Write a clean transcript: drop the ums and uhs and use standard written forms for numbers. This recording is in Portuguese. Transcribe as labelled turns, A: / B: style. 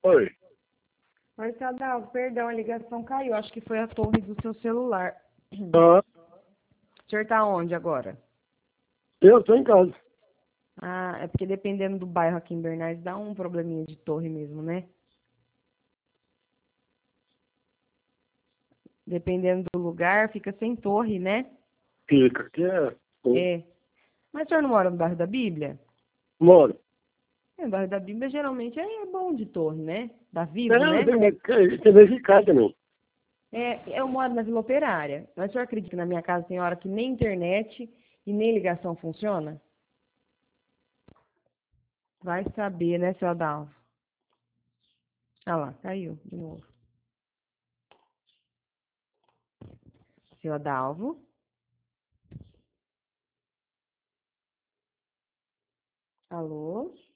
A: Oi.
B: Oi, Sadal, perdão, a ligação caiu. Acho que foi a torre do seu celular.
A: Ah,
B: O senhor tá onde agora?
A: eu tô em casa.
B: Ah, é porque dependendo do bairro aqui em Bernardes, dá um probleminha de torre mesmo, né? Dependendo do lugar, fica sem torre, né?
A: Fica aqui
B: É. Mas o senhor não mora no bairro da Bíblia?
A: moro.
B: É, o bairro da Bíblia geralmente é bom de torre, né? Dá Vivo,
A: Não,
B: né?
A: tem mais de casa, não.
B: É, eu moro na Vila Operária. Mas o senhor acredita que na minha casa tem hora que nem internet e nem ligação funciona? Vai saber, né, seu Adalvo? Ah lá, caiu de novo. Seu Adalvo? Alô?